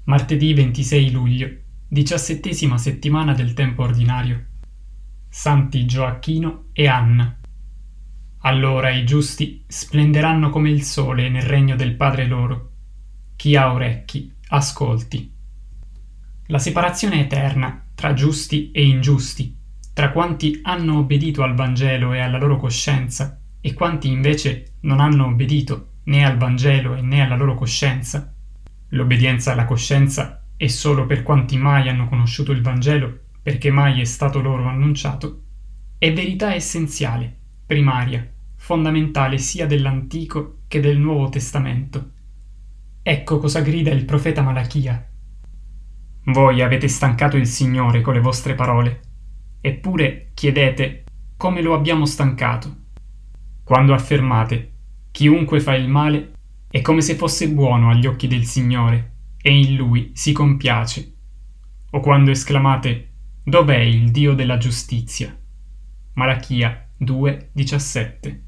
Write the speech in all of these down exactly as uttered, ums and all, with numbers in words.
Martedì ventisei luglio, diciassettesima settimana del tempo ordinario. Santi Gioacchino e Anna. Allora i giusti splenderanno come il sole nel regno del Padre loro. Chi ha orecchi, ascolti. La separazione eterna tra giusti e ingiusti, tra quanti hanno obbedito al Vangelo e alla loro coscienza, e quanti invece non hanno obbedito né al Vangelo e né alla loro coscienza. L'obbedienza alla coscienza è solo per quanti mai hanno conosciuto il Vangelo, perché mai è stato loro annunciato, è verità essenziale, primaria, fondamentale sia dell'Antico che del Nuovo Testamento. Ecco cosa grida il profeta Malachia. Voi avete stancato il Signore con le vostre parole, eppure chiedete come lo abbiamo stancato. Quando affermate, chiunque fa il male è come se fosse buono agli occhi del Signore e in Lui si compiace. O quando esclamate, dov'è il Dio della giustizia? Malachia due diciassette.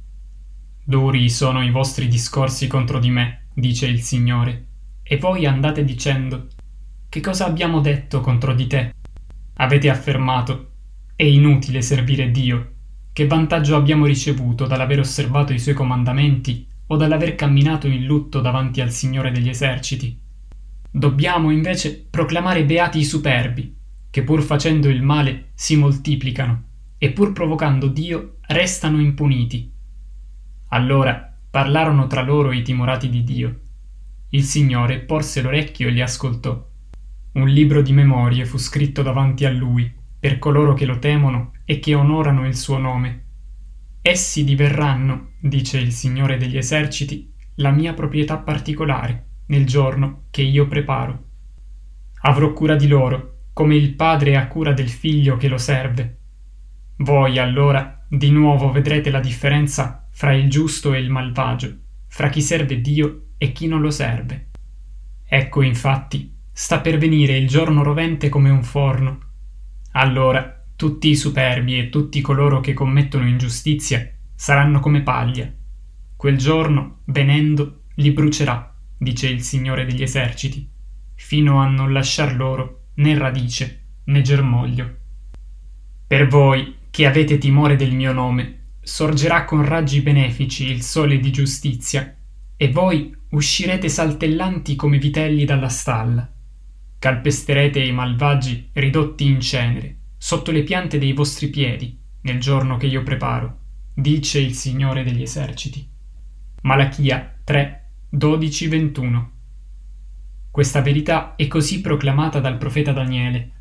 Duri sono i vostri discorsi contro di me, dice il Signore, e voi andate dicendo, che cosa abbiamo detto contro di te? Avete affermato, è inutile servire Dio. Che vantaggio abbiamo ricevuto dall'aver osservato i Suoi comandamenti o dall'aver camminato in lutto davanti al Signore degli eserciti? Dobbiamo invece proclamare beati i superbi, che pur facendo il male si moltiplicano e pur provocando Dio restano impuniti. Allora parlarono tra loro i timorati di Dio. Il Signore porse l'orecchio e li ascoltò. Un libro di memorie fu scritto davanti a Lui per coloro che lo temono e che onorano il suo nome. Essi diverranno, dice il Signore degli eserciti, la mia proprietà particolare, nel giorno che io preparo. Avrò cura di loro, come il padre ha cura del figlio che lo serve. Voi allora di nuovo vedrete la differenza fra il giusto e il malvagio, fra chi serve Dio e chi non lo serve. Ecco infatti, sta per venire il giorno rovente come un forno. Allora tutti i superbi e tutti coloro che commettono ingiustizia saranno come paglia. Quel giorno, venendo, li brucerà, dice il Signore degli eserciti, fino a non lasciar loro né radice né germoglio. Per voi, che avete timore del mio nome, sorgerà con raggi benefici il sole di giustizia, e voi uscirete saltellanti come vitelli dalla stalla. Calpesterete i malvagi ridotti in cenere, sotto le piante dei vostri piedi, nel giorno che io preparo, dice il Signore degli eserciti. Malachia tre dodici ventuno. Questa verità è così proclamata dal profeta Daniele.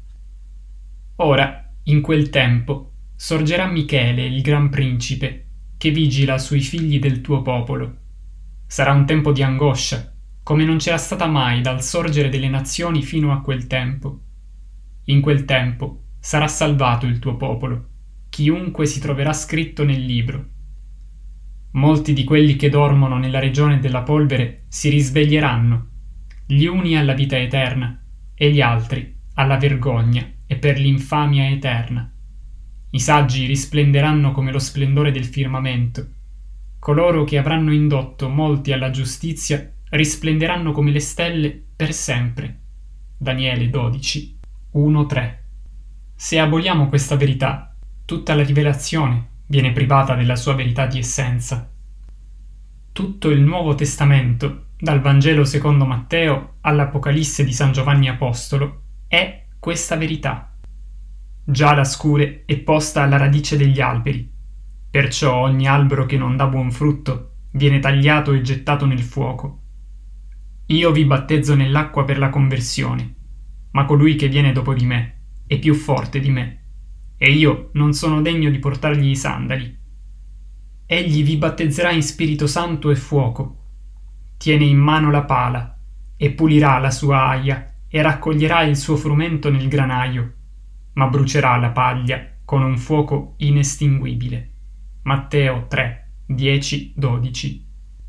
Ora, in quel tempo, sorgerà Michele, il gran principe, che vigila sui figli del tuo popolo. Sarà un tempo di angoscia, come non c'era stata mai dal sorgere delle nazioni fino a quel tempo. In quel tempo sarà salvato il tuo popolo, chiunque si troverà scritto nel libro. Molti di quelli che dormono nella regione della polvere si risveglieranno, gli uni alla vita eterna e gli altri alla vergogna e per l'infamia eterna. I saggi risplenderanno come lo splendore del firmamento. Coloro che avranno indotto molti alla giustizia risplenderanno come le stelle per sempre. Daniele dodici uno tre. Se aboliamo questa verità, tutta la rivelazione viene privata della sua verità di essenza. Tutto il Nuovo Testamento, dal Vangelo secondo Matteo all'Apocalisse di San Giovanni Apostolo, è questa verità. Già la scure è posta alla radice degli alberi, perciò ogni albero che non dà buon frutto viene tagliato e gettato nel fuoco. Io vi battezzo nell'acqua per la conversione, ma colui che viene dopo di me è più forte di me, e io non sono degno di portargli i sandali. Egli vi battezzerà in Spirito Santo e fuoco. Tiene in mano la pala, e pulirà la sua aia, e raccoglierà il suo frumento nel granaio, ma brucerà la paglia con un fuoco inestinguibile. Matteo tre dieci dodici.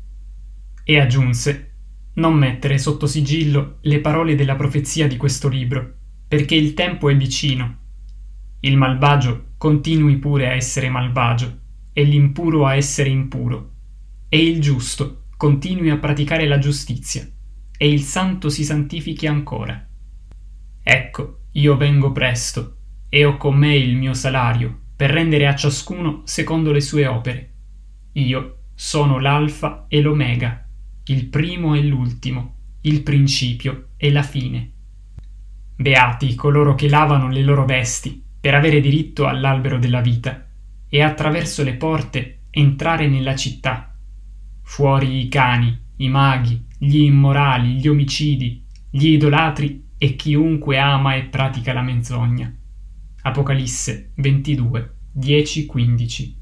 E aggiunse, non mettere sotto sigillo le parole della profezia di questo libro, perché il tempo è vicino. Il malvagio continui pure a essere malvagio, e l'impuro a essere impuro, e il giusto continui a praticare la giustizia, e il santo si santifichi ancora. Ecco, io vengo presto, e ho con me il mio salario, per rendere a ciascuno secondo le sue opere. Io sono l'Alfa e l'Omega, il primo e l'ultimo, il principio e la fine. Beati coloro che lavano le loro vesti per avere diritto all'albero della vita e attraverso le porte entrare nella città. Fuori i cani, i maghi, gli immorali, gli omicidi, gli idolatri e chiunque ama e pratica la menzogna. Apocalisse ventidue, dieci quindici.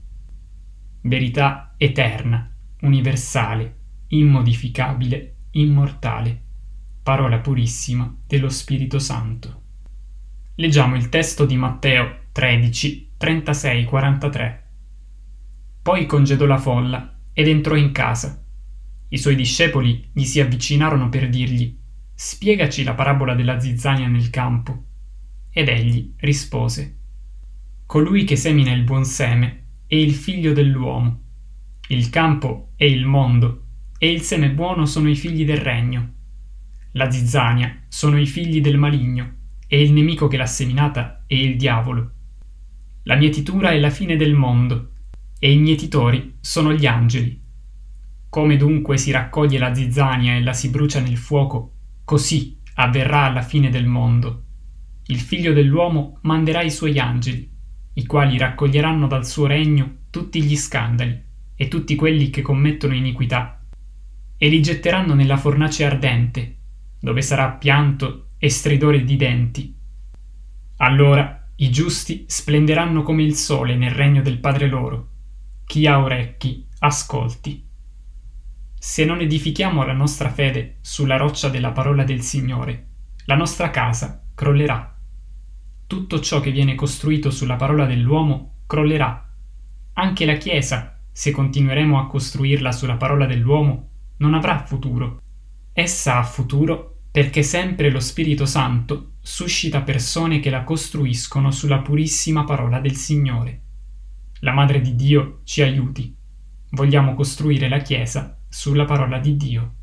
Verità eterna, universale, immodificabile, immortale. Parola purissima dello Spirito Santo. Leggiamo il testo di Matteo tredici, trentasei quarantatré. Poi congedò la folla ed entrò in casa. I suoi discepoli gli si avvicinarono per dirgli: «Spiegaci la parabola della zizzania nel campo». Ed egli rispose: «Colui che semina il buon seme è il figlio dell'uomo. Il campo è il mondo, e il seme buono sono i figli del regno. La zizzania sono i figli del maligno, e il nemico che l'ha seminata è il diavolo. La mietitura è la fine del mondo, e i mietitori sono gli angeli. Come dunque si raccoglie la zizzania e la si brucia nel fuoco, così avverrà alla fine del mondo. Il figlio dell'uomo manderà i suoi angeli, i quali raccoglieranno dal suo regno tutti gli scandali e tutti quelli che commettono iniquità, e li getteranno nella fornace ardente, dove sarà pianto e stridore di denti. Allora i giusti splenderanno come il sole nel regno del Padre loro. Chi ha orecchi, ascolti. Se non edifichiamo la nostra fede sulla roccia della parola del Signore, la nostra casa crollerà. Tutto ciò che viene costruito sulla parola dell'uomo crollerà. Anche la Chiesa, se continueremo a costruirla sulla parola dell'uomo, non avrà futuro. Essa ha futuro perché sempre lo Spirito Santo suscita persone che la costruiscono sulla purissima parola del Signore. La Madre di Dio ci aiuti. Vogliamo costruire la Chiesa sulla parola di Dio.